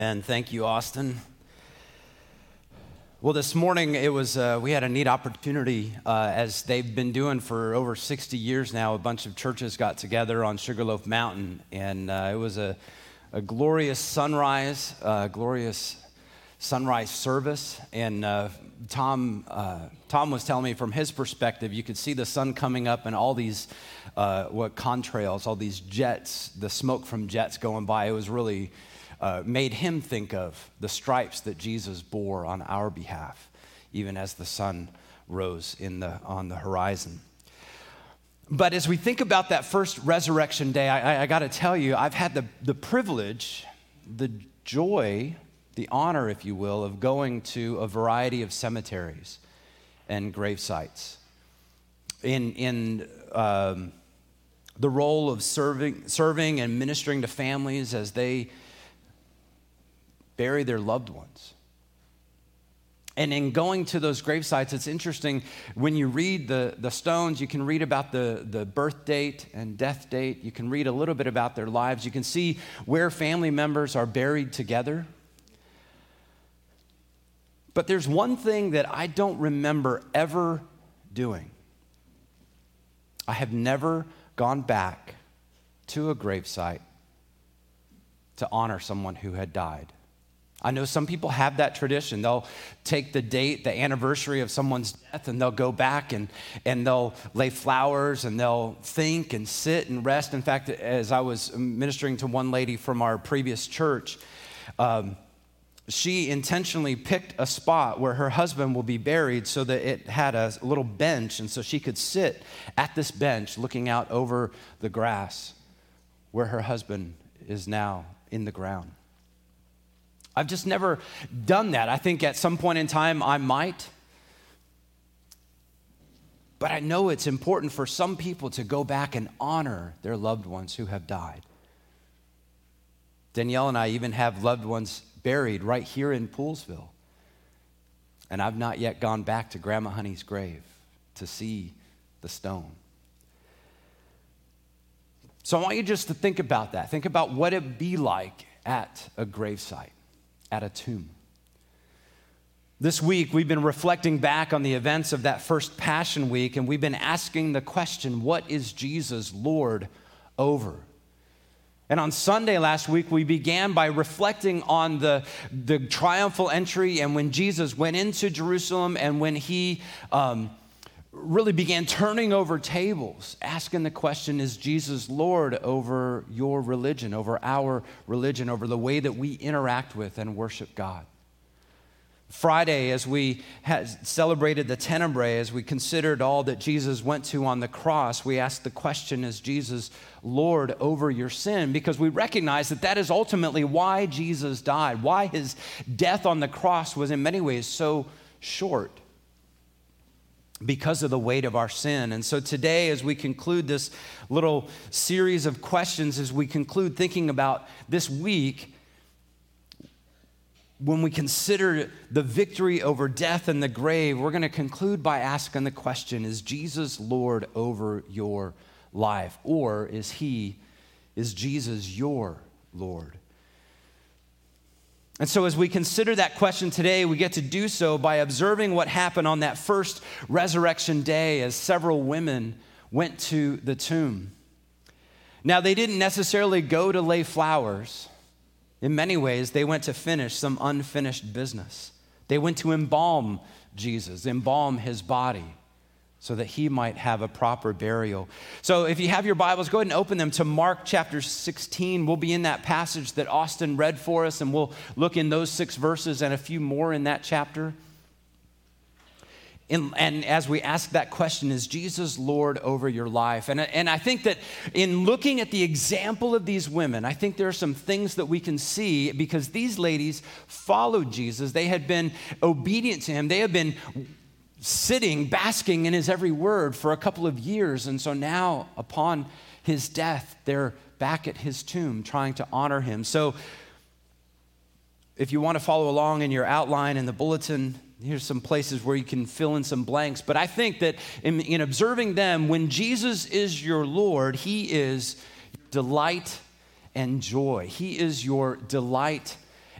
And thank you, Austin. Well, this morning we had a neat opportunity, as they've been doing for over 60 years now. A bunch of churches got together on Sugarloaf Mountain, and it was a glorious sunrise service. And Tom was telling me from his perspective, you could see the sun coming up and all these contrails, all these jets, the smoke from jets going by. It was really made him think of the stripes that Jesus bore on our behalf, even as the sun rose on the horizon. But as we think about that first resurrection day, I got to tell you, I've had the privilege, the joy, the honor, if you will, of going to a variety of cemeteries and grave sites. In the role of serving and ministering to families as they bury their loved ones. And in going to those grave sites, it's interesting, when you read the stones, you can read about the birth date and death date. You can read a little bit about their lives. You can see where family members are buried together. But there's one thing that I don't remember ever doing. I have never gone back to a gravesite to honor someone who had died. I know some people have that tradition. They'll take the date, the anniversary of someone's death, and they'll go back and they'll lay flowers and they'll think and sit and rest. In fact, as I was ministering to one lady from our previous church, she intentionally picked a spot where her husband will be buried so that it had a little bench, and so she could sit at this bench looking out over the grass where her husband is now in the ground. I've just never done that. I think at some point in time I might. But I know it's important for some people to go back and honor their loved ones who have died. Danielle and I even have loved ones buried right here in Poolesville. And I've not yet gone back to Grandma Honey's grave to see the stone. So I want you just to think about that. Think about what it'd be like at a gravesite, at a tomb. This week, we've been reflecting back on the events of that first Passion Week, and we've been asking the question, what is Jesus Lord over? And on Sunday last week, we began by reflecting on the triumphal entry and when Jesus went into Jerusalem and when he really began turning over tables, asking the question, is Jesus Lord over your religion, over our religion, over the way that we interact with and worship God? Friday, as we celebrated the Tenebrae, as we considered all that Jesus went to on the cross, we asked the question, is Jesus Lord over your sin? Because we recognize that is ultimately why Jesus died, why his death on the cross was in many ways so short, because of the weight of our sin. And so today, as we conclude this little series of questions, as we conclude thinking about this week, when we consider the victory over death and the grave, we're going to conclude by asking the question, is Jesus Lord over your life? Or is Jesus your Lord? And so as we consider that question today, we get to do so by observing what happened on that first resurrection day as several women went to the tomb. Now, they didn't necessarily go to lay flowers. In many ways, they went to finish some unfinished business. They went to embalm Jesus, embalm his body, so that he might have a proper burial. So if you have your Bibles, go ahead and open them to Mark chapter 16. We'll be in that passage that Austin read for us, and we'll look in those 6 verses and a few more in that chapter. And as we ask that question, is Jesus Lord over your life? And I think that in looking at the example of these women, I think there are some things that we can see, because these ladies followed Jesus. They had been obedient to him. They had been sitting, basking in his every word for a couple of years. And so now, upon his death, they're back at his tomb trying to honor him. So if you want to follow along in your outline in the bulletin, here's some places where you can fill in some blanks. But I think that in observing them, when Jesus is your Lord, he is delight and joy. He is your delight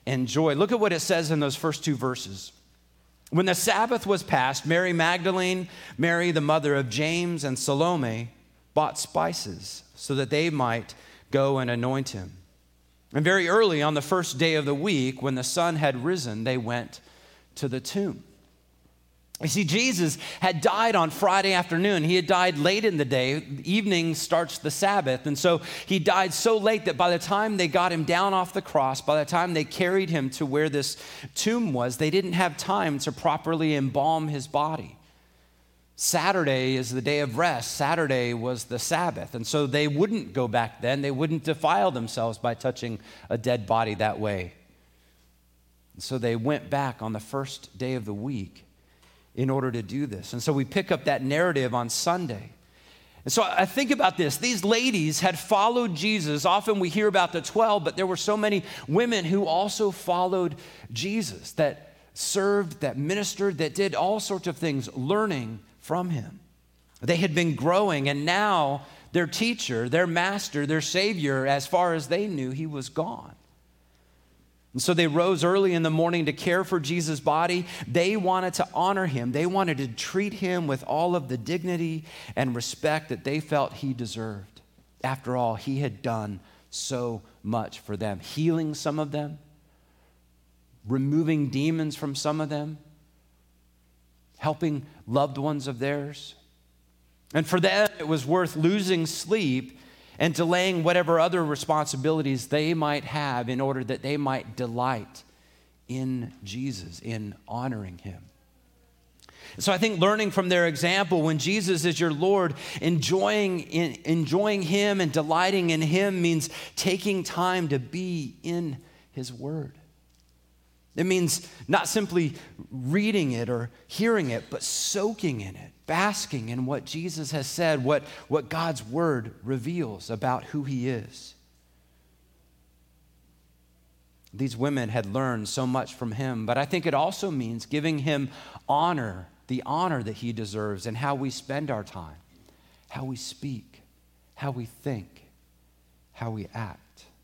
and joy. Look at what it says in those first two verses. When the Sabbath was past, Mary Magdalene, Mary the mother of James, and Salome bought spices so that they might go and anoint him. And very early on the first day of the week, when the sun had risen, they went to the tomb. You see, Jesus had died on Friday afternoon. He had died late in the day. Evening starts the Sabbath. And so he died so late that by the time they got him down off the cross, by the time they carried him to where this tomb was, they didn't have time to properly embalm his body. Saturday is the day of rest. Saturday was the Sabbath. And so they wouldn't go back then. They wouldn't defile themselves by touching a dead body that way. And so they went back on the first day of the week in order to do this. And so we pick up that narrative on Sunday. And so I think about this. These ladies had followed Jesus. Often we hear about the 12, but there were so many women who also followed Jesus, that served, that ministered, that did all sorts of things, learning from him. They had been growing, and now their teacher, their master, their savior, as far as they knew, he was gone. And so they rose early in the morning to care for Jesus' body. They wanted to honor him. They wanted to treat him with all of the dignity and respect that they felt he deserved. After all, he had done so much for them, healing some of them, removing demons from some of them, helping loved ones of theirs. And for them, it was worth losing sleep and delaying whatever other responsibilities they might have in order that they might delight in Jesus, in honoring him. So I think learning from their example, when Jesus is your Lord, enjoying him and delighting in him means taking time to be in his word. It means not simply reading it or hearing it, but soaking in it, basking in what Jesus has said, what God's word reveals about who he is. These women had learned so much from him, but I think it also means giving him honor, the honor that he deserves, in how we spend our time, how we speak, how we think, how we act.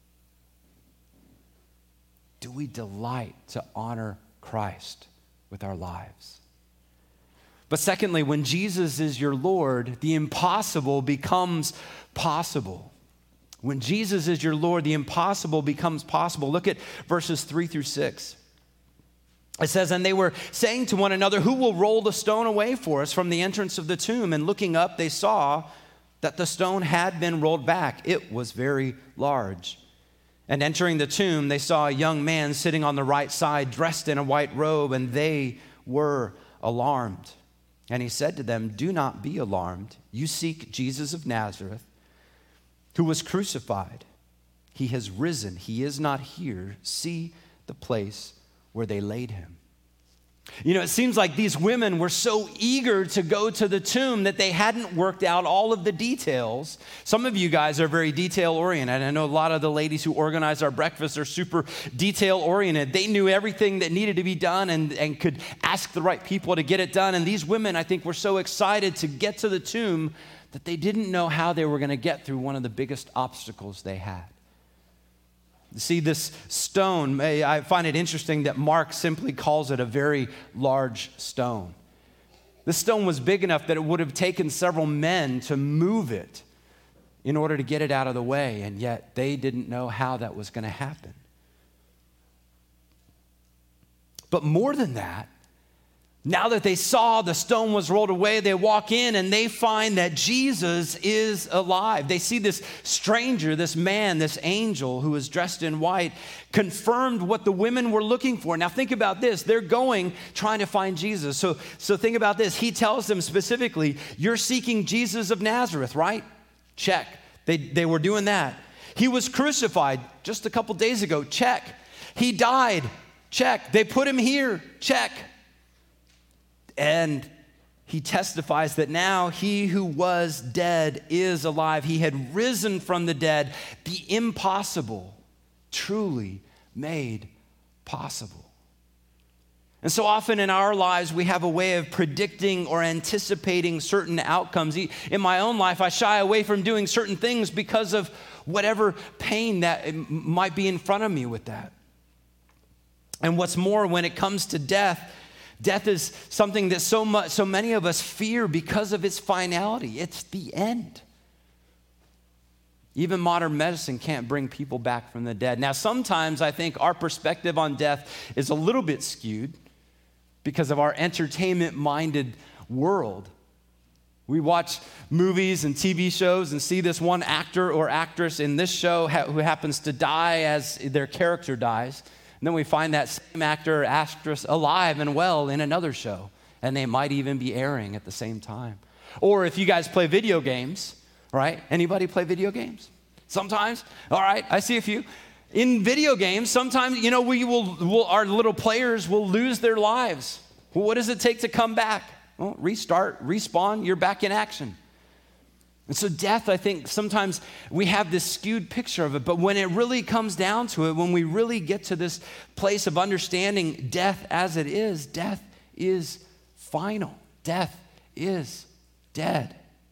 Do we delight to honor Christ with our lives? But secondly, when Jesus is your Lord, the impossible becomes possible. When Jesus is your Lord, the impossible becomes possible. Look at verses 3-6. It says, and they were saying to one another, who will roll the stone away for us from the entrance of the tomb? And looking up, they saw that the stone had been rolled back. It was very large. And entering the tomb, they saw a young man sitting on the right side, dressed in a white robe, and they were alarmed. And he said to them, do not be alarmed. You seek Jesus of Nazareth, who was crucified. He has risen. He is not here. See the place where they laid him. You know, it seems like these women were so eager to go to the tomb that they hadn't worked out all of the details. Some of you guys are very detail-oriented. I know a lot of the ladies who organize our breakfast are super detail-oriented. They knew everything that needed to be done and could ask the right people to get it done. And these women, I think, were so excited to get to the tomb that they didn't know how they were going to get through one of the biggest obstacles they had. See, this stone, I find it interesting that Mark simply calls it a very large stone. This stone was big enough that it would have taken several men to move it in order to get it out of the way, and yet they didn't know how that was going to happen. But more than that, now that they saw the stone was rolled away, they walk in and they find that Jesus is alive. They see this stranger, this man, this angel who is dressed in white, confirmed what the women were looking for. Now think about this. They're going, trying to find Jesus. So think about this. He tells them specifically, you're seeking Jesus of Nazareth, right? Check. They were doing that. He was crucified just a couple days ago. Check. He died. Check. They put him here. Check. And he testifies that now he who was dead is alive. He had risen from the dead, the impossible truly made possible. And so often in our lives, we have a way of predicting or anticipating certain outcomes. In my own life, I shy away from doing certain things because of whatever pain that might be in front of me with that. And what's more, when it comes to death, death is something that so many of us fear because of its finality. It's the end. Even modern medicine can't bring people back from the dead. Now, sometimes I think our perspective on death is a little bit skewed because of our entertainment-minded world. We watch movies and TV shows and see this one actor or actress in this show who happens to die as their character dies. And then we find that same actor or actress alive and well in another show. And they might even be airing at the same time. Or if you guys play video games, right? Anybody play video games? Sometimes? All right, I see a few. In video games, sometimes, our little players will lose their lives. Well, what does it take to come back? Well, restart, respawn, you're back in action. And so death, I think sometimes we have this skewed picture of it, but when it really comes down to it, when we really get to this place of understanding death as it is, death is final. Death is dead.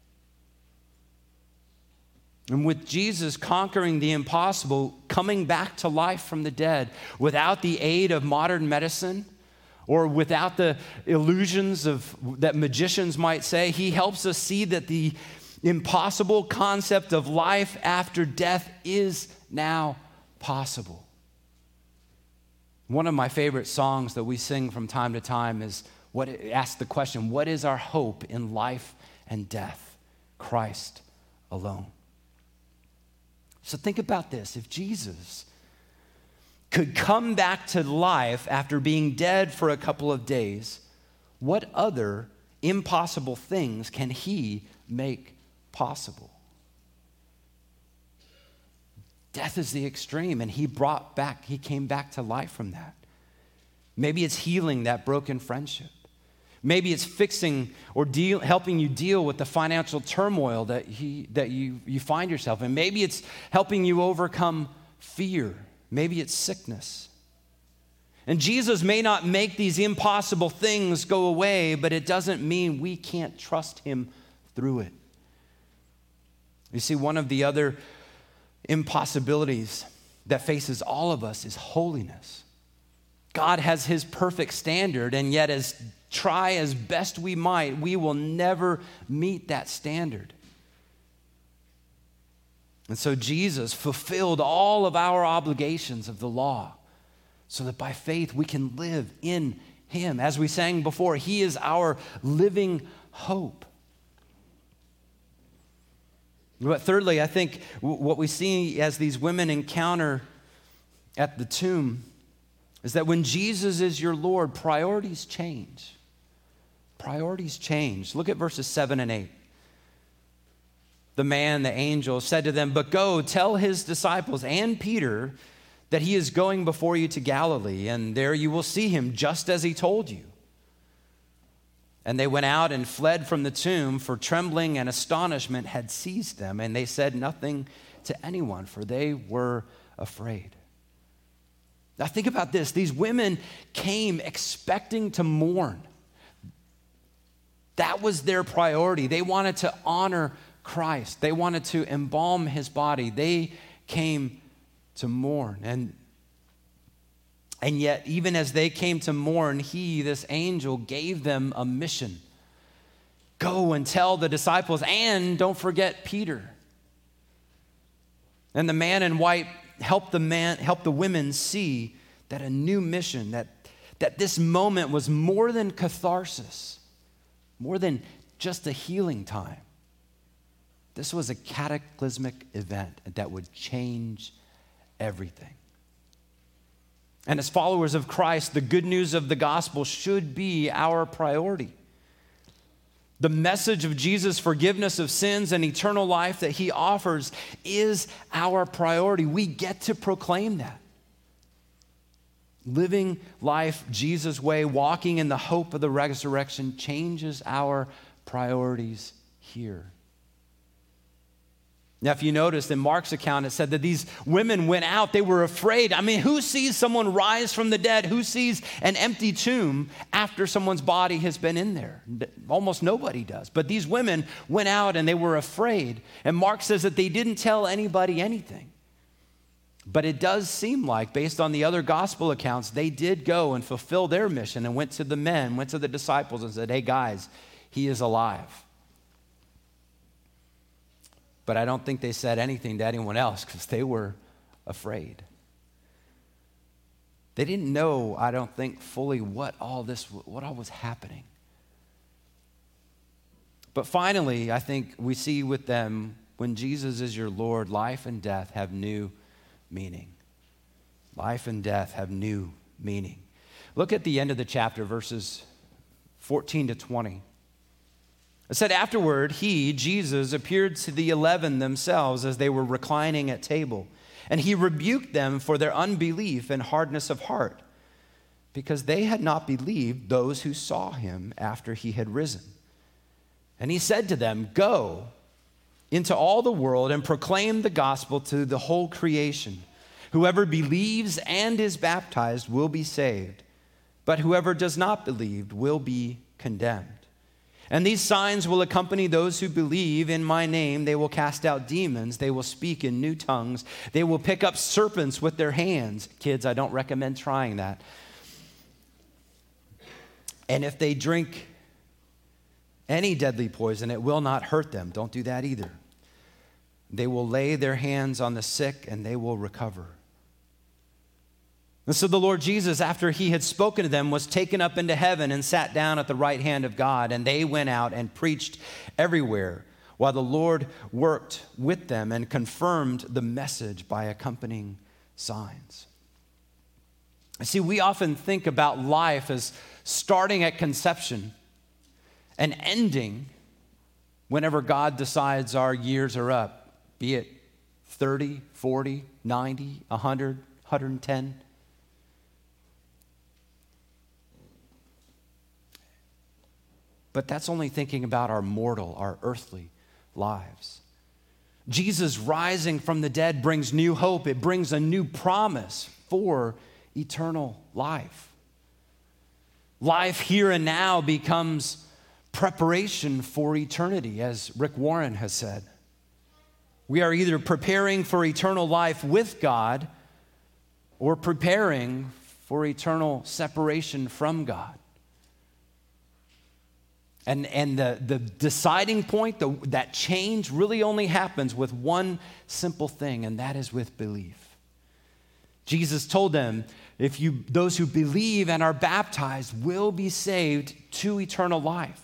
And with Jesus conquering the impossible, coming back to life from the dead, without the aid of modern medicine, or without the illusions that magicians might say, he helps us see that the impossible concept of life after death is now possible. One of my favorite songs that we sing from time to time is asks the question, what is our hope in life and death? Christ alone. So think about this. If Jesus could come back to life after being dead for a couple of days, what other impossible things can he make possible? Death is the extreme, and he came back to life from that. Maybe it's healing that broken friendship. Maybe it's fixing or helping you deal with the financial turmoil that you find yourself in. Maybe it's helping you overcome fear. Maybe it's sickness. And Jesus may not make these impossible things go away, but it doesn't mean we can't trust him through it. You see, one of the other impossibilities that faces all of us is holiness. God has his perfect standard, and yet try as best we might, we will never meet that standard. And so Jesus fulfilled all of our obligations of the law so that by faith we can live in him. As we sang before, he is our living hope. But thirdly, I think what we see as these women encounter at the tomb is that when Jesus is your Lord, priorities change. Priorities change. Look at verses 7 and 8. The angel, said to them, "But go, tell his disciples and Peter that he is going before you to Galilee, and there you will see him, just as he told you." And they went out and fled from the tomb, for trembling and astonishment had seized them, and they said nothing to anyone, for they were afraid. Now think about this. These women came expecting to mourn. That was their priority. They wanted to honor Christ. They wanted to embalm his body. They came to mourn. And yet, even as they came to mourn, this angel, gave them a mission. Go and tell the disciples, and don't forget Peter. And the man in white helped the women see that a new mission, that this moment was more than catharsis, more than just a healing time. This was a cataclysmic event that would change everything. And as followers of Christ, the good news of the gospel should be our priority. The message of Jesus' forgiveness of sins and eternal life that he offers is our priority. We get to proclaim that. Living life Jesus' way, walking in the hope of the resurrection, changes our priorities here. Now, if you noticed in Mark's account, it said that these women went out. They were afraid. I mean, who sees someone rise from the dead? Who sees an empty tomb after someone's body has been in there? Almost nobody does. But these women went out and they were afraid. And Mark says that they didn't tell anybody anything. But it does seem like, based on the other gospel accounts, they did go and fulfill their mission and went to the disciples and said, hey guys, he is alive. But I don't think they said anything to anyone else because they were afraid. They didn't know, I don't think, fully what all was happening. But finally, I think we see with them, when Jesus is your Lord, life and death have new meaning. Life and death have new meaning. Look at the end of the chapter, verses 14 to 20. It said, afterward, he, Jesus, appeared to the 11 themselves as they were reclining at table. And he rebuked them for their unbelief and hardness of heart, because they had not believed those who saw him after he had risen. And he said to them, go into all the world and proclaim the gospel to the whole creation. Whoever believes and is baptized will be saved, but whoever does not believe will be condemned. And these signs will accompany those who believe. In my name they will cast out demons, they will speak in new tongues, they will pick up serpents with their hands. Kids, I don't recommend trying that. And if they drink any deadly poison, it will not hurt them. Don't do that either. They will lay their hands on the sick and they will recover. And so the Lord Jesus, after he had spoken to them, was taken up into heaven and sat down at the right hand of God. And they went out and preached everywhere, while the Lord worked with them and confirmed the message by accompanying signs. See, we often think about life as starting at conception and ending whenever God decides our years are up, be it 30, 40, 90, 100, 110. But that's only thinking about our mortal, our earthly lives. Jesus rising from the dead brings new hope. It brings a new promise for eternal life. Life here and now becomes preparation for eternity, as Rick Warren has said. We are either preparing for eternal life with God or preparing for eternal separation from God. And the deciding point, that change really only happens with one simple thing, and that is with belief. Jesus told them, those who believe and are baptized will be saved to eternal life.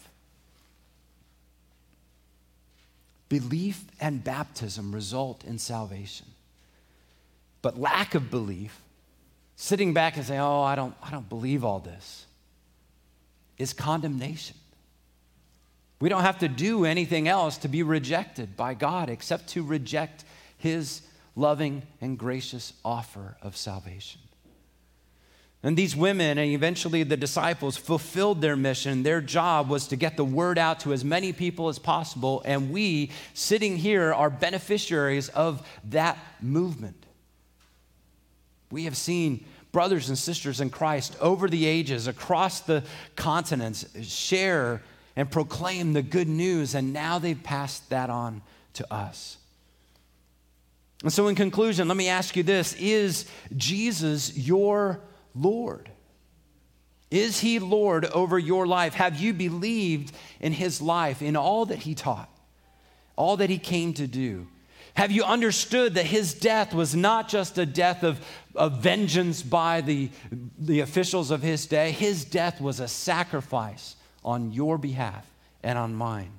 Belief and baptism result in salvation. But lack of belief, sitting back and saying, I don't believe all this, is condemnation. We don't have to do anything else to be rejected by God except to reject his loving and gracious offer of salvation. And these women and eventually the disciples fulfilled their mission. Their job was to get the word out to as many people as possible. And we, sitting here, are beneficiaries of that movement. We have seen brothers and sisters in Christ over the ages, across the continents, share and proclaim the good news, and now they've passed that on to us. And so in conclusion, let me ask you this: is Jesus your Lord? Is he Lord over your life? Have you believed in his life, in all that he taught, all that he came to do? Have you understood that his death was not just a death of vengeance by the officials of his day? His death was a sacrifice on your behalf and on mine.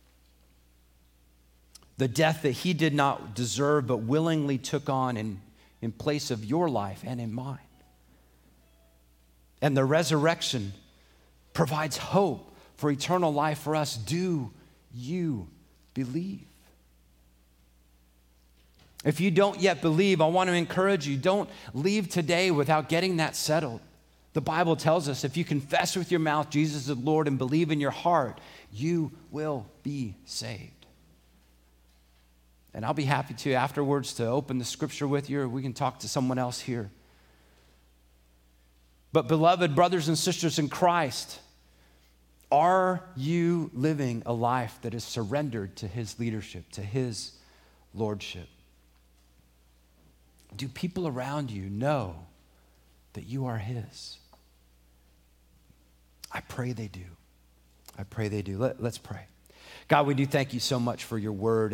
The death that he did not deserve but willingly took on in place of your life and in mine. And the resurrection provides hope for eternal life for us. Do you believe? If you don't yet believe, I want to encourage you, don't leave today without getting that settled. The Bible tells us if you confess with your mouth Jesus is Lord and believe in your heart, you will be saved. And I'll be happy to afterwards to open the scripture with you, or we can talk to someone else here. But beloved brothers and sisters in Christ, are you living a life that is surrendered to his leadership, to his lordship? Do people around you know that you are his? I pray they do. I pray they do. Let's pray. God, we do thank you so much for your word.